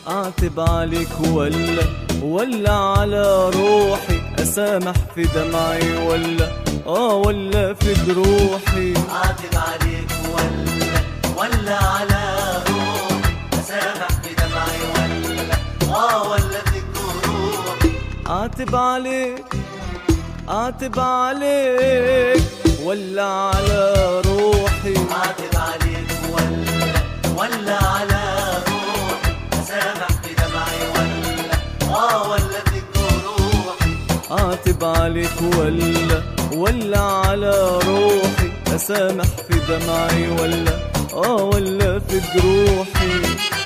اعتب عليك ولا على روحي، اسامح في دمعي ولا في جروحي. اعتب عليك ولا على روحي، اسامح في دمعي ولا في جروحي. اعتب عليك ولا على روحي، اعتب عليك ولا على روحي، اسامح في دمعي ولا في جروحي. اعتب عليك ولا على روحي، اسامح في دمعي ولا في جروحي.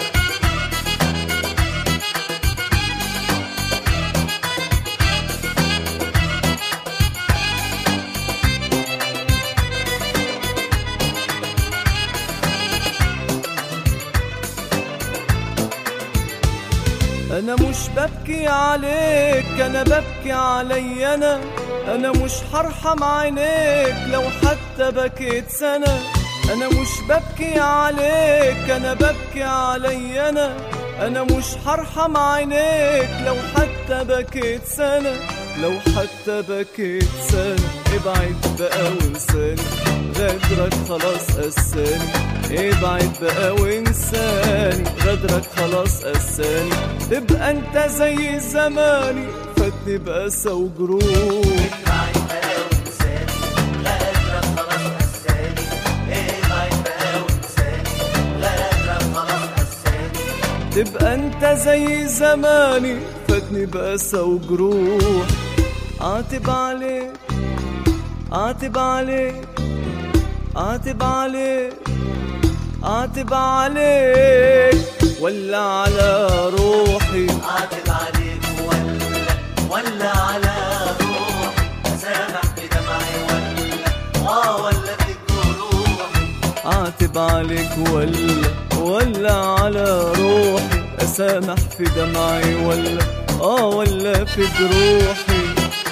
أنا مش ببكي عليك، أنا ببكي علي أنا مش هرحم عينيك لو حتى بكيت سنة. أنا مش ببكي عليك، أنا ببكي علي أنا مش هرحم عينيك لو حتى بكيت سنة، لو حتى بكيت سنة. ابعد بقى وانساني، غدرك خلاص قساني. ابعد بقى وانساني، غدرك خلاص قساني. تبقى انت زي زماني، فاتني بقسى وجروح. ابعد بقى وانساني، غدرك خلاص قساني. ابعد بقى وانساني، غدرك خلاص قساني. تبقى انت زي زماني، فاتني بقسى وجروح. اعتب عليك اعتب عليك اعتب عليك اعتب عليك ولا على روحي. اعتب عليك ولا على روحي، اسامح في دمعي ولا في جروحي. اعتب عليك ولا على روحي، اسامح في دمعي ولا في جروحي.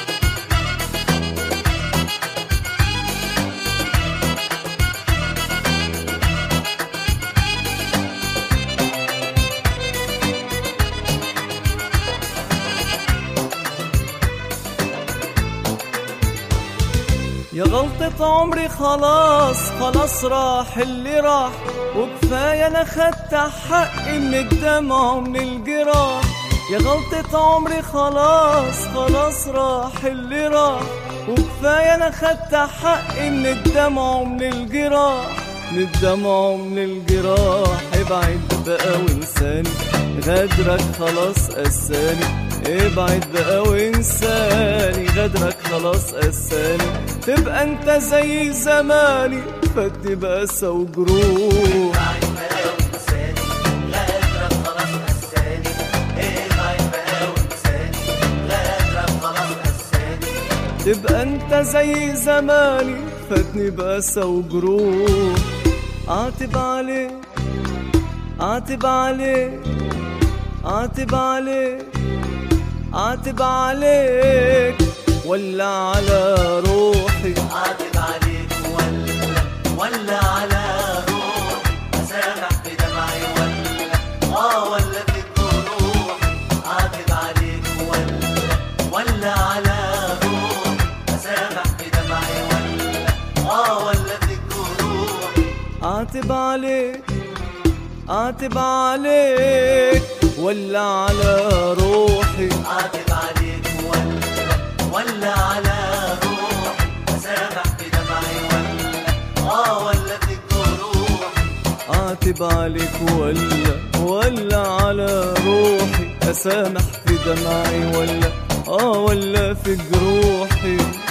يا غلطة عمري خلاص راح اللي راح، وكفاية انا خدت حقي من الدمع ومن الجراح. يا غلطة عمري خلاص راح اللي راح، وكفاية انا خدت حقي من الدمع ومن الجراح، من الدمع ومن الجراح. ابعد بقى وانساني، غدرك خلاص قساني. ابعد بقى وانساني، غدرك خلاص قساني. تبقى انت زي زماني، فاتني بقسى وجروح. ابعد بقى وانساني، غدرك خلاص قساني. ابعد بقى وانساني، غدرك خلاص قساني. تبقى انت زي زماني، فاتني بقسى وجروح. اعتب عليك اعتب عليك اعتب عليك اعتب عليك ولا على روحي. اعتب عليك ولا على روحي، اسامح في دمعي ولا في جروحي. اعتب عليك ولا على روحي، اسامح في دمعي ولا في جروحي. اعتب عليك ولا على روحي. اعتب عليك ولا على روحي، اسامح في دمعي ولا في جروحي. اعتب عليك ولا على روحي، اسامح في دمعي ولا في جروحي.